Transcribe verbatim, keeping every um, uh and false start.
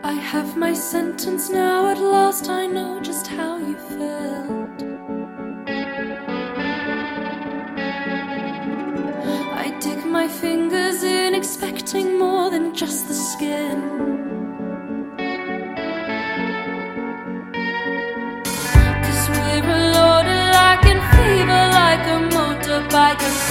I have my sentence now, at last I know just how you felt. I dig my fingers in, expecting more than just the skin. Cause we're a loaded like in fever, like a motorbike.